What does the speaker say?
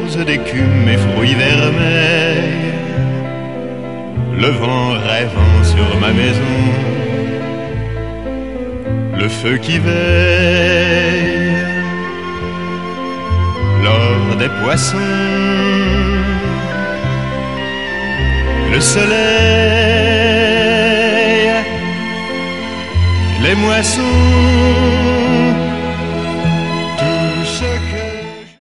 roses d'écume et fruits vermeils, le vent rêvant sur ma maison, le feu qui veille, l'or des poissons, le soleil, les moissons.